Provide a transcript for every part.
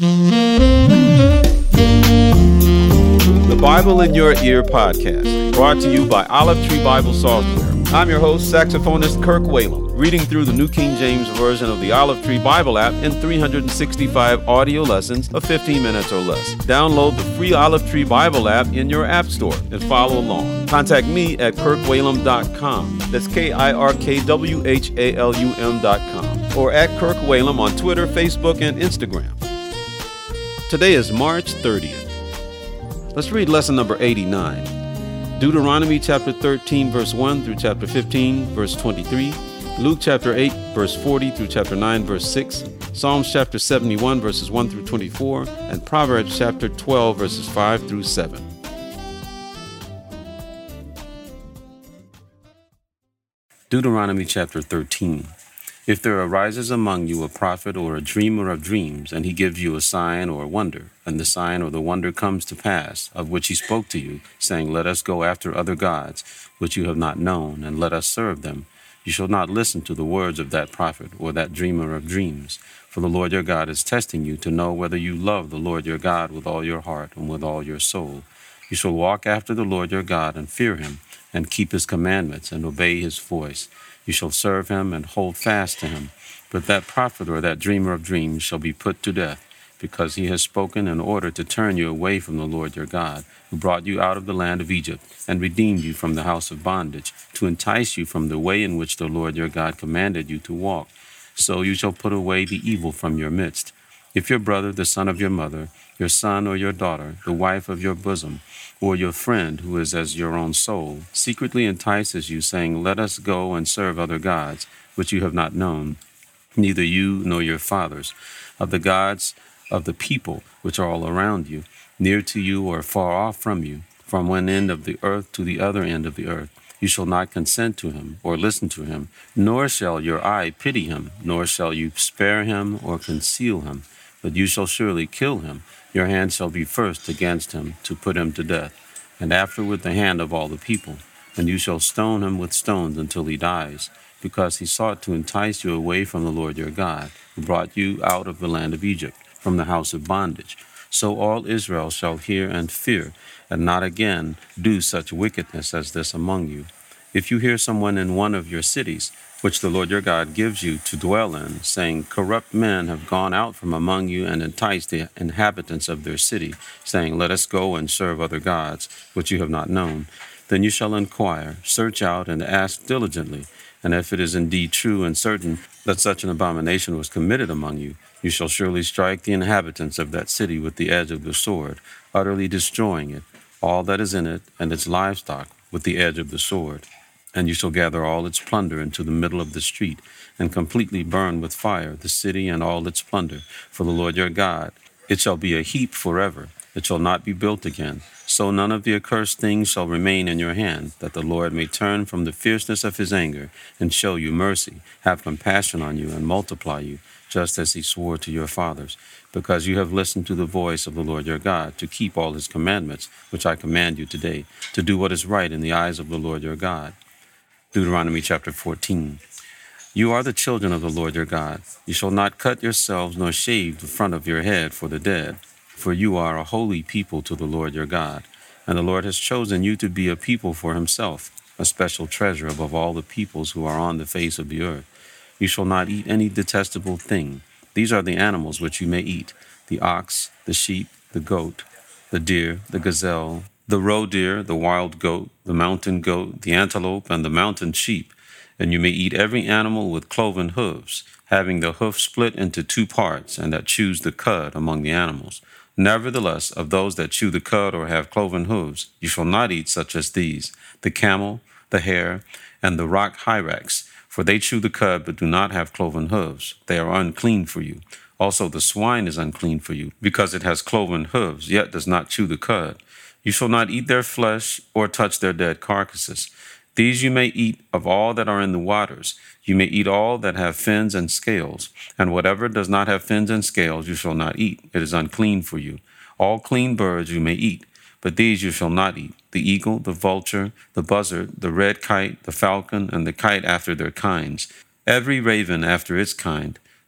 The Bible in Your Ear podcast, brought to you by Olive Tree Bible Software. I'm your host, saxophonist Kirk Whalum, reading through the New King James Version of the Olive Tree Bible app in 365 audio lessons of 15 minutes or less. Download the free Olive Tree Bible app in your app store and follow along. Contact me at kirkwhalum.com. That's KIRKWHALUM.com. Or at Kirk Whalum on Twitter, Facebook, and Instagram. Today is March 30th. Let's read lesson number 89. Deuteronomy chapter 13, verse 1 through chapter 15, verse 23. Luke chapter 8, verse 40 through chapter 9, verse 6. Psalms chapter 71, verses 1 through 24. And Proverbs chapter 12, verses 5 through 7. Deuteronomy chapter 13. If there arises among you a prophet or a dreamer of dreams, and he gives you a sign or a wonder, and the sign or the wonder comes to pass, of which he spoke to you, saying, Let us go after other gods, which you have not known, and let us serve them, you shall not listen to the words of that prophet or that dreamer of dreams. For the Lord your God is testing you to know whether you love the Lord your God with all your heart and with all your soul. You shall walk after the Lord your God and fear him, and keep his commandments and obey his voice. You shall serve him and hold fast to him. But that prophet or that dreamer of dreams shall be put to death, because he has spoken in order to turn you away from the Lord your God, who brought you out of the land of Egypt and redeemed you from the house of bondage, to entice you from the way in which the Lord your God commanded you to walk. So you shall put away the evil from your midst. If your brother, the son of your mother, your son or your daughter, the wife of your bosom, or your friend who is as your own soul, secretly entices you, saying, Let us go and serve other gods, which you have not known, neither you nor your fathers, of the gods of the people which are all around you, near to you or far off from you, from one end of the earth to the other end of the earth. You shall not consent to him or listen to him, nor shall your eye pity him, nor shall you spare him or conceal him, but you shall surely kill him. Your hand shall be first against him to put him to death, and afterward the hand of all the people. And you shall stone him with stones until he dies, because he sought to entice you away from the Lord your God, who brought you out of the land of Egypt, from the house of bondage. So all Israel shall hear and fear, and not again do such wickedness as this among you. If you hear someone in one of your cities, which the Lord your God gives you to dwell in, saying, Corrupt men have gone out from among you and enticed the inhabitants of their city, saying, Let us go and serve other gods, which you have not known, then you shall inquire, search out, and ask diligently. And if it is indeed true and certain that such an abomination was committed among you, you shall surely strike the inhabitants of that city with the edge of the sword, utterly destroying it, all that is in it, and its livestock, with the edge of the sword. And you shall gather all its plunder into the middle of the street, and completely burn with fire the city and all its plunder. For the Lord your God, it shall be a heap forever. It shall not be built again. So none of the accursed things shall remain in your hand, that the Lord may turn from the fierceness of his anger, and show you mercy, have compassion on you, and multiply you, just as he swore to your fathers, because you have listened to the voice of the Lord your God, to keep all his commandments, which I command you today, to do what is right in the eyes of the Lord your God. Deuteronomy chapter 14. You are the children of the Lord your God. You shall not cut yourselves nor shave the front of your head for the dead, for you are a holy people to the Lord your God. And the Lord has chosen you to be a people for himself, a special treasure above all the peoples who are on the face of the earth. You shall not eat any detestable thing. These are the animals which you may eat: the ox, the sheep, the goat, the deer, the gazelle, the roe deer, the wild goat, the mountain goat, the antelope, and the mountain sheep. And you may eat every animal with cloven hoofs, having the hoof split into two parts, and that chews the cud among the animals. Nevertheless, of those that chew the cud or have cloven hooves, you shall not eat such as these: the camel, the hare, and the rock hyrax, for they chew the cud but do not have cloven hooves. They are unclean for you. Also the swine is unclean for you, because it has cloven hooves, yet does not chew the cud. You shall not eat their flesh or touch their dead carcasses. These you may eat of all that are in the waters. You may eat all that have fins and scales, and whatever does not have fins and scales you shall not eat. It is unclean for you. All clean birds you may eat, but these you shall not eat: the eagle, the vulture, the buzzard, the red kite, the falcon, and the kite after their kinds, every raven after its kind,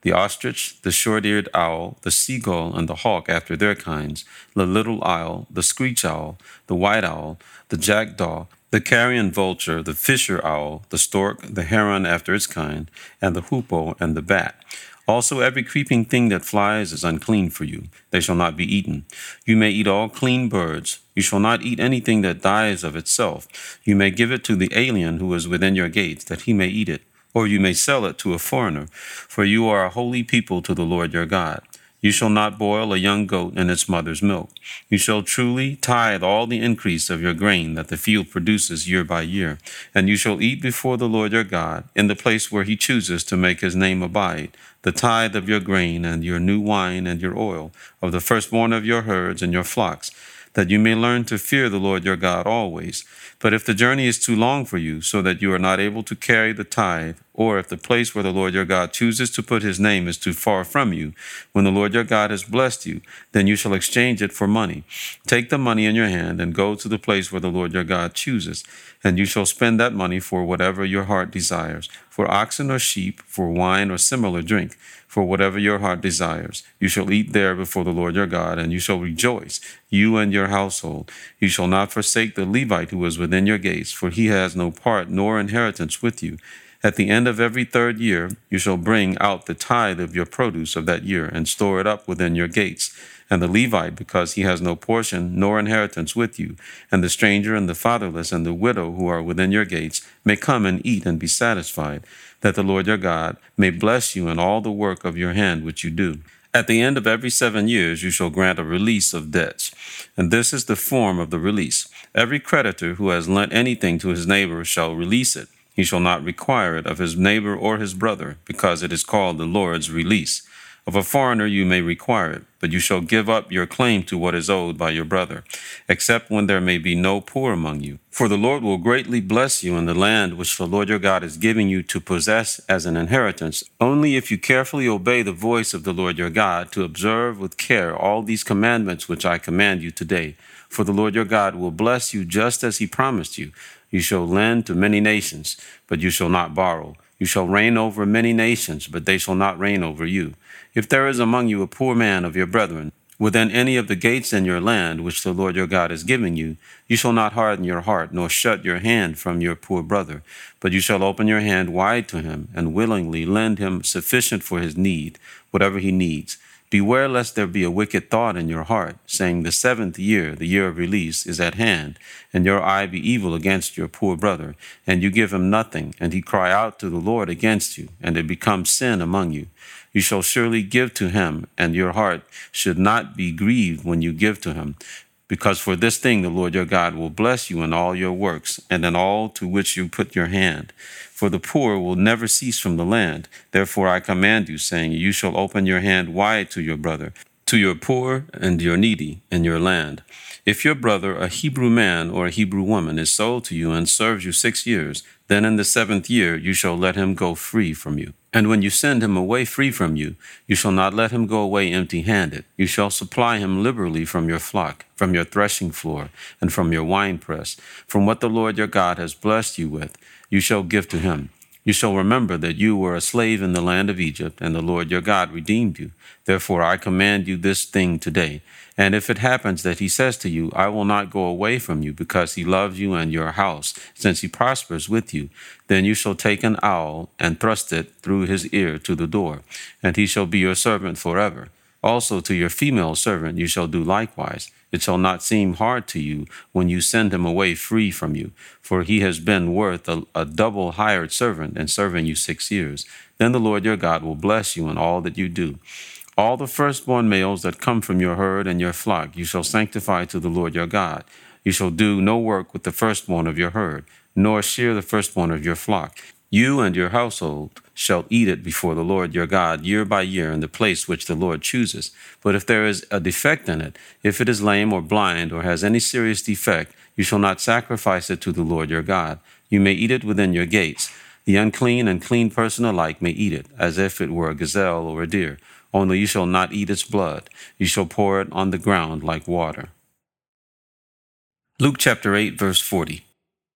the ostrich, the short-eared owl, the seagull, and the hawk after their kinds, the little owl, the screech owl, the white owl, the jackdaw, the carrion vulture, the fisher owl, the stork, the heron after its kind, and the hoopoe and the bat. Also every creeping thing that flies is unclean for you. They shall not be eaten. You may eat all clean birds. You shall not eat anything that dies of itself. You may give it to the alien who is within your gates, that he may eat it. Or you may sell it to a foreigner, for you are a holy people to the Lord your God. You shall not boil a young goat in its mother's milk. You shall truly tithe all the increase of your grain that the field produces year by year. And you shall eat before the Lord your God, in the place where he chooses to make his name abide, the tithe of your grain and your new wine and your oil, of the firstborn of your herds and your flocks, that you may learn to fear the Lord your God always. But if the journey is too long for you, so that you are not able to carry the tithe, or if the place where the Lord your God chooses to put his name is too far from you, when the Lord your God has blessed you, then you shall exchange it for money. Take the money in your hand and go to the place where the Lord your God chooses, and you shall spend that money for whatever your heart desires, for oxen or sheep, for wine or similar drink, for whatever your heart desires. You shall eat there before the Lord your God, and you shall rejoice, you and your household. You shall not forsake the Levite who is within your gates, for he has no part nor inheritance with you. At the end of every 3rd year, you shall bring out the tithe of your produce of that year, and store it up within your gates. And the Levite, because he has no portion nor inheritance with you, and the stranger and the fatherless and the widow who are within your gates, may come and eat and be satisfied, that the Lord your God may bless you in all the work of your hand which you do. At the end of every 7 years you shall grant a release of debts. And this is the form of the release. Every creditor who has lent anything to his neighbor shall release it. He shall not require it of his neighbor or his brother, because it is called the Lord's release. Of a foreigner you may require it, but you shall give up your claim to what is owed by your brother, except when there may be no poor among you. For the Lord will greatly bless you in the land which the Lord your God is giving you to possess as an inheritance, only if you carefully obey the voice of the Lord your God, to observe with care all these commandments which I command you today. For the Lord your God will bless you just as he promised you. You shall lend to many nations, but you shall not borrow. You shall reign over many nations, but they shall not reign over you. If there is among you a poor man of your brethren, within any of the gates in your land which the Lord your God is giving you, you shall not harden your heart, nor shut your hand from your poor brother, but you shall open your hand wide to him, and willingly lend him sufficient for his need, whatever he needs. Beware lest there be a wicked thought in your heart, saying, the 7th year, the year of release, is at hand, and your eye be evil against your poor brother, and you give him nothing, and he cry out to the Lord against you, and it becomes sin among you. You shall surely give to him, and your heart should not be grieved when you give to him, because for this thing the Lord your God will bless you in all your works, and in all to which you put your hand. For the poor will never cease from the land. Therefore I command you, saying, you shall open your hand wide to your brother, to your poor and your needy in your land. If your brother, a Hebrew man or a Hebrew woman, is sold to you and serves you 6 years, then in the 7th year you shall let him go free from you. And when you send him away free from you, you shall not let him go away empty-handed. You shall supply him liberally from your flock, from your threshing floor, and from your winepress. From what the Lord your God has blessed you with, you shall give to him. You shall remember that you were a slave in the land of Egypt, and the Lord your God redeemed you. Therefore I command you this thing today. And if it happens that he says to you, I will not go away from you, because he loves you and your house, since he prospers with you, then you shall take an awl and thrust it through his ear to the door, and he shall be your servant forever. Also to your female servant you shall do likewise. It shall not seem hard to you when you send him away free from you, for he has been worth a double hired servant in serving you 6 years. Then the Lord your God will bless you in all that you do. All the firstborn males that come from your herd and your flock you shall sanctify to the Lord your God. You shall do no work with the firstborn of your herd, nor shear the firstborn of your flock. You and your household shall eat it before the Lord your God year by year in the place which the Lord chooses. But if there is a defect in it, if it is lame or blind or has any serious defect, you shall not sacrifice it to the Lord your God. You may eat it within your gates. The unclean and clean person alike may eat it, as if it were a gazelle or a deer. Only you shall not eat its blood. You shall pour it on the ground like water. Luke chapter 8, verse 40.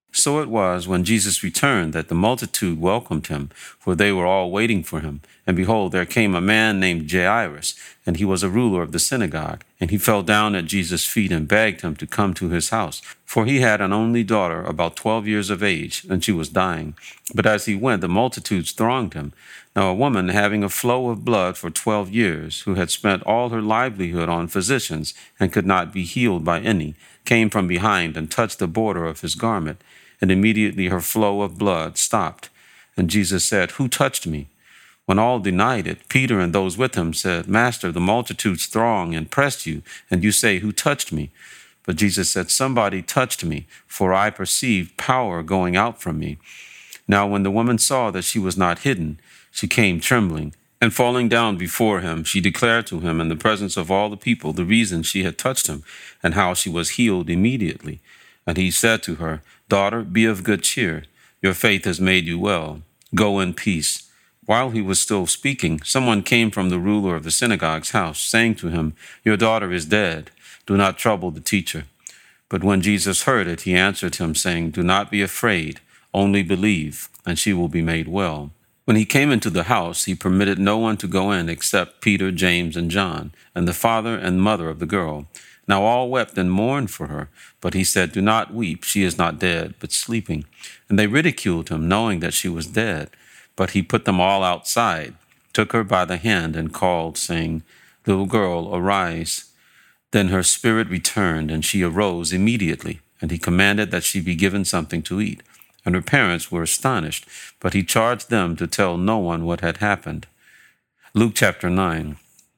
So it was when Jesus returned that the multitude welcomed him, for they were all waiting for him. And behold, there came a man named Jairus, and he was a ruler of the synagogue. And he fell down at Jesus' feet and begged him to come to his house. For he had an only daughter, about 12 years of age, and she was dying. But as he went, the multitudes thronged him. Now a woman having a flow of blood for 12 years, who had spent all her livelihood on physicians, and could not be healed by any, came from behind and touched the border of his garment. And immediately her flow of blood stopped. And Jesus said, "Who touched me?" When all denied it, Peter and those with him said, "Master, the multitudes throng and press you, and you say, 'Who touched me?'" But Jesus said, "Somebody touched me, for I perceived power going out from me." Now when the woman saw that she was not hidden, she came trembling. And falling down before him, she declared to him in the presence of all the people the reason she had touched him, and how she was healed immediately. And he said to her, "Daughter, be of good cheer. Your faith has made you well. Go in peace." While he was still speaking, someone came from the ruler of the synagogue's house, saying to him, "Your daughter is dead. Do not trouble the teacher." But when Jesus heard it, he answered him, saying, "Do not be afraid, only believe, and she will be made well." When he came into the house, he permitted no one to go in except Peter, James, and John, and the father and mother of the girl. Now all wept and mourned for her, but he said, "Do not weep, she is not dead, but sleeping." And they ridiculed him, knowing that she was dead. But he put them all outside, took her by the hand, and called, saying, "Little girl, arise." Then her spirit returned, and she arose immediately, and he commanded that she be given something to eat. And her parents were astonished, but he charged them to tell no one what had happened. Luke chapter 9.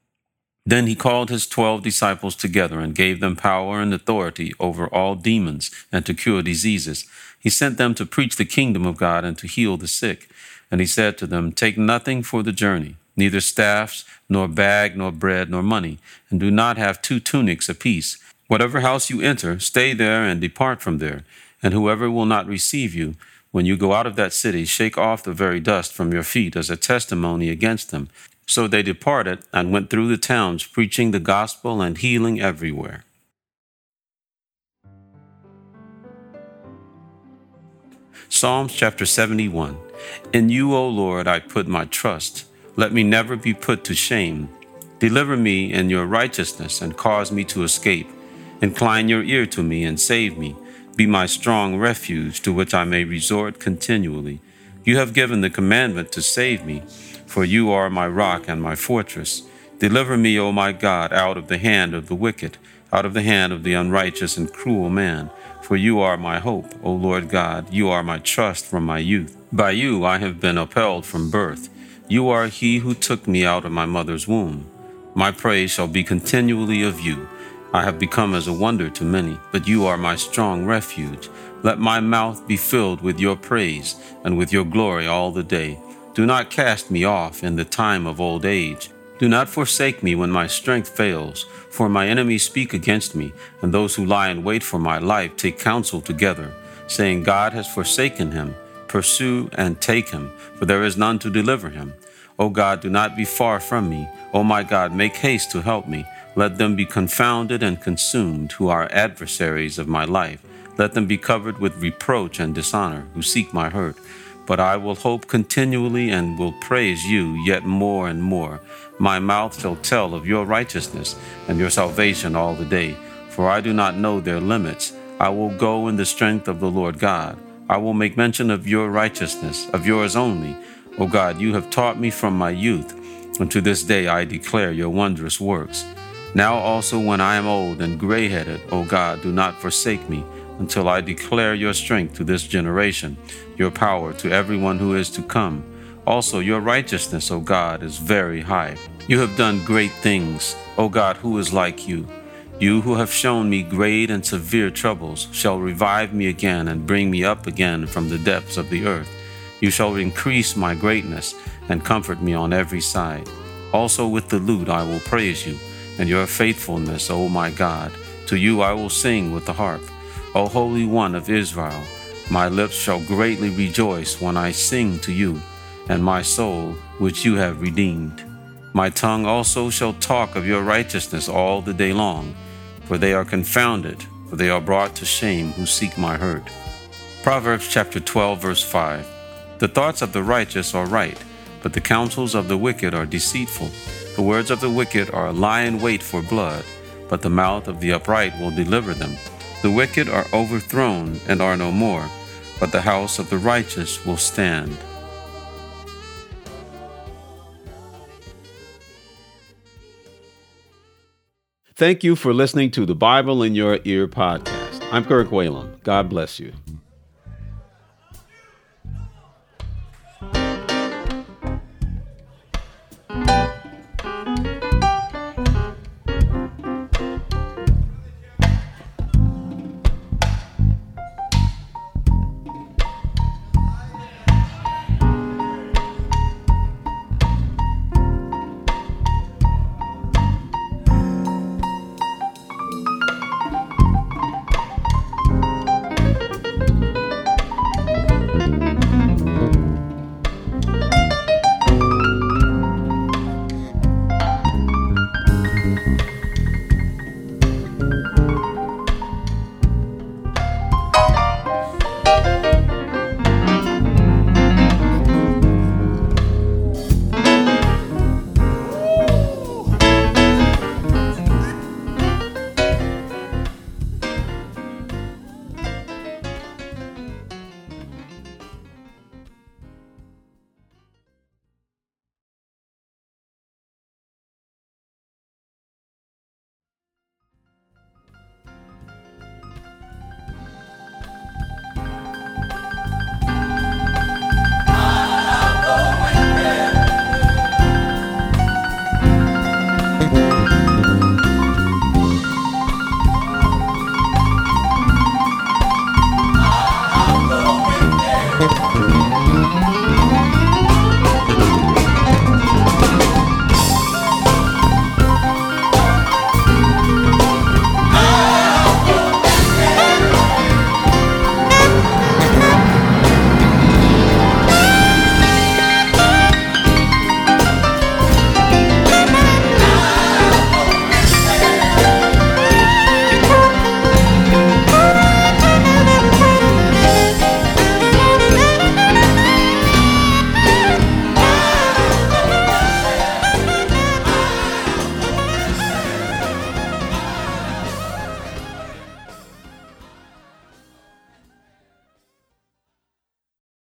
Then he called his 12 disciples together and gave them power and authority over all demons and to cure diseases. He sent them to preach the kingdom of God and to heal the sick. And he said to them, "Take nothing for the journey, neither staffs, nor bag, nor bread, nor money, and do not have 2 tunics apiece. Whatever house you enter, stay there and depart from there. And whoever will not receive you, when you go out of that city, shake off the very dust from your feet as a testimony against them." So they departed and went through the towns, preaching the gospel and healing everywhere. Psalms chapter 71. In you, O Lord, I put my trust. Let me never be put to shame. Deliver me in your righteousness and cause me to escape. Incline your ear to me and save me. Be my strong refuge to which I may resort continually. You have given the commandment to save me, for you are my rock and my fortress. Deliver me, O my God, out of the hand of the wicked, out of the hand of the unrighteous and cruel man. For you are my hope, O Lord God, you are my trust from my youth. By you I have been upheld from birth. You are he who took me out of my mother's womb. My praise shall be continually of you. I have become as a wonder to many, but you are my strong refuge. Let my mouth be filled with your praise and with your glory all the day. Do not cast me off in the time of old age. Do not forsake me when my strength fails, for my enemies speak against me, and those who lie in wait for my life take counsel together, saying, "God has forsaken him. Pursue and take him, for there is none to deliver him." O God, do not be far from me. O my God, make haste to help me. Let them be confounded and consumed who are adversaries of my life. Let them be covered with reproach and dishonor who seek my hurt. But I will hope continually and will praise you yet more and more. My mouth shall tell of your righteousness and your salvation all the day, for I do not know their limits. I will go in the strength of the Lord God. I will make mention of your righteousness, of yours only. O God, you have taught me from my youth, and to this day I declare your wondrous works. Now also when I am old and gray-headed, O God, do not forsake me, until I declare your strength to this generation, your power to everyone who is to come. Also your righteousness, O God, is very high. You have done great things, O God, who is like you? You who have shown me great and severe troubles shall revive me again and bring me up again from the depths of the earth. You shall increase my greatness and comfort me on every side. Also with the lute I will praise you, and your faithfulness, O my God. To you I will sing with the harp. O Holy One of Israel, my lips shall greatly rejoice when I sing to you, and my soul, which you have redeemed. My tongue also shall talk of your righteousness all the day long, for they are confounded, for they are brought to shame who seek my hurt. Proverbs chapter 12, verse 5. The thoughts of the righteous are right, but the counsels of the wicked are deceitful. The words of the wicked are a lie in wait for blood, but the mouth of the upright will deliver them. The wicked are overthrown and are no more, but the house of the righteous will stand. Thank you for listening to the Bible in Your Ear podcast. I'm Kirk Whalum. God bless you.